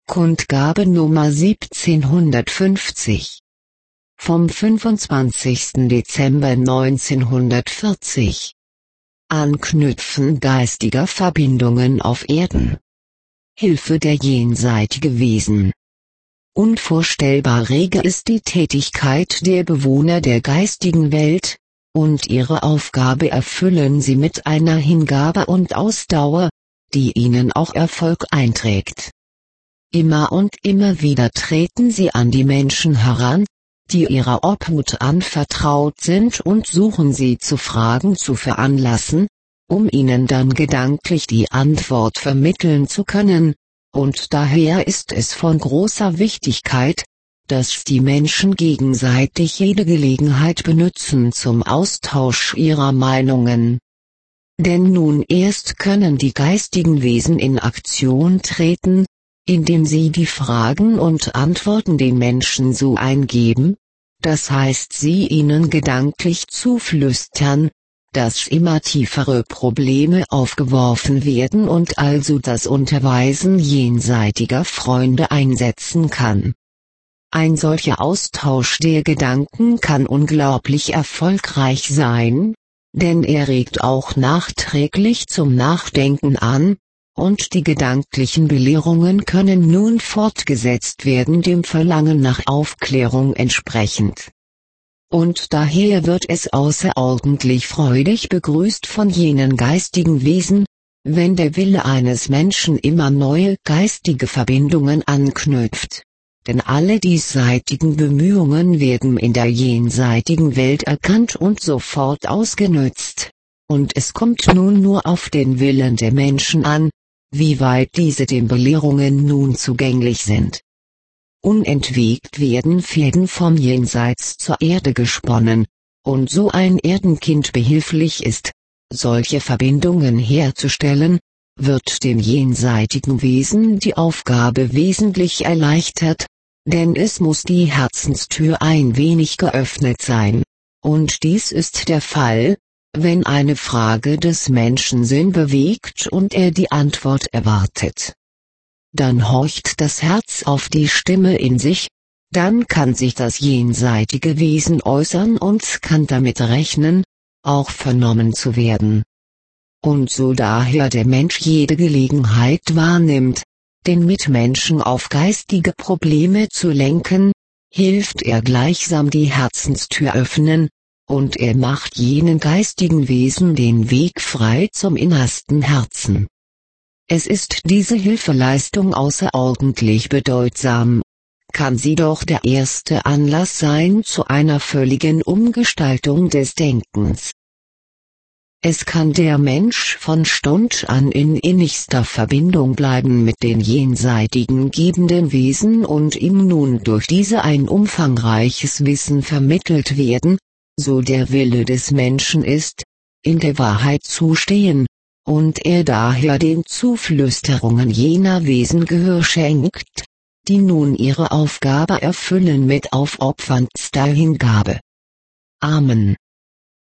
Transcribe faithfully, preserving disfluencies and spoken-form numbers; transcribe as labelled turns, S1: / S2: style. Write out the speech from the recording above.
S1: Kundgabe Nummer siebzehnhundertfünfzig vom fünfundzwanzigsten Dezember neunzehnhundertvierzig. Anknüpfen geistiger Verbindungen auf Erden. Hilfe der jenseitigen Wesen. Unvorstellbar rege ist die Tätigkeit der Bewohner der geistigen Welt, und ihre Aufgabe erfüllen sie mit einer Hingabe und Ausdauer, die ihnen auch Erfolg einträgt. Immer und immer wieder treten sie an die Menschen heran, die ihrer Obhut anvertraut sind, und suchen sie zu Fragen zu veranlassen, um ihnen dann gedanklich die Antwort vermitteln zu können, und daher ist es von großer Wichtigkeit, dass die Menschen gegenseitig jede Gelegenheit benützen zum Austausch ihrer Meinungen. Denn nun erst können die geistigen Wesen in Aktion treten, indem sie die Fragen und Antworten den Menschen so eingeben, das heißt sie ihnen gedanklich zuflüstern, dass immer tiefere Probleme aufgeworfen werden und also das Unterweisen jenseitiger Freunde einsetzen kann. Ein solcher Austausch der Gedanken kann unglaublich erfolgreich sein, denn er regt auch nachträglich zum Nachdenken an, und die gedanklichen Belehrungen können nun fortgesetzt werden dem Verlangen nach Aufklärung entsprechend. Und daher wird es außerordentlich freudig begrüßt von jenen geistigen Wesen, wenn der Wille eines Menschen immer neue geistige Verbindungen anknüpft. Denn alle diesseitigen Bemühungen werden in der jenseitigen Welt erkannt und sofort ausgenützt, und es kommt nun nur auf den Willen der Menschen an, wie weit diese den Belehrungen nun zugänglich sind. Unentwegt werden Fäden vom Jenseits zur Erde gesponnen, und so ein Erdenkind behilflich ist, solche Verbindungen herzustellen, wird dem jenseitigen Wesen die Aufgabe wesentlich erleichtert, denn es muss die Herzenstür ein wenig geöffnet sein, und dies ist der Fall, wenn eine Frage des Menschen Sinn bewegt und er die Antwort erwartet. Dann horcht das Herz auf die Stimme in sich, dann kann sich das jenseitige Wesen äußern und kann damit rechnen, auch vernommen zu werden. Und so daher der Mensch jede Gelegenheit wahrnimmt, den Mitmenschen auf geistige Probleme zu lenken, hilft er gleichsam die Herzenstür öffnen, und er macht jenen geistigen Wesen den Weg frei zum innersten Herzen. Es ist diese Hilfeleistung außerordentlich bedeutsam, kann sie doch der erste Anlass sein zu einer völligen Umgestaltung des Denkens. Es kann der Mensch von Stund an in innigster Verbindung bleiben mit den jenseitigen gebenden Wesen und ihm nun durch diese ein umfangreiches Wissen vermittelt werden, so der Wille des Menschen ist, in der Wahrheit zu stehen, und er daher den Zuflüsterungen jener Wesen Gehör schenkt, die nun ihre Aufgabe erfüllen mit aufopferndster Hingabe. Amen.